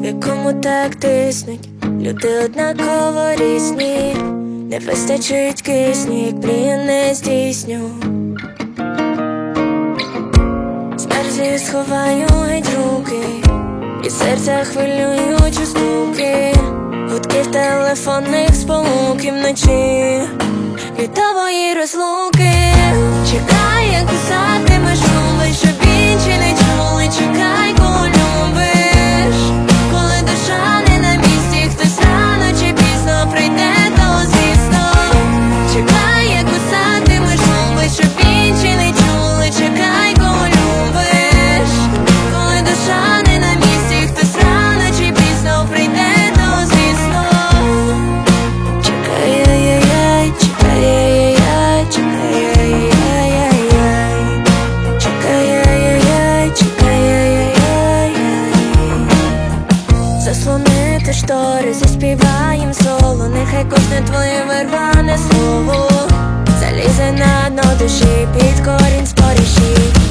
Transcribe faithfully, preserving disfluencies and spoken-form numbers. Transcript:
якому так тиснуть люди однаково різні, не вистачить кисню, як мрію не здійсню. Смерзі сховаю геть руки, і серця хвилюючі стуки, гудків телефонних сполук і вночі від твої розлуки. Чекай, як писатимеш губи, щоб інші не чули. Чекай, кого любиш, коли душа не на місці, хтось рано чи пізно прийде, то звісно. Чекай, як писатимеш губи, щоб інші не чули. Чекай, кого любиш, коли душа не на місці, хтось рано чи пізно прийде, то звісно. Чекай, ай-яй-яй, чекай, ай-яй-яй, чекай, ай-яй-яй, чекай, ай-яй-яй, чекай, ай-яй-яй. Заслонити штори, заспіваєм соло, нехай кожне твоє вирване слово залізе на дно душі, під корінь споріші.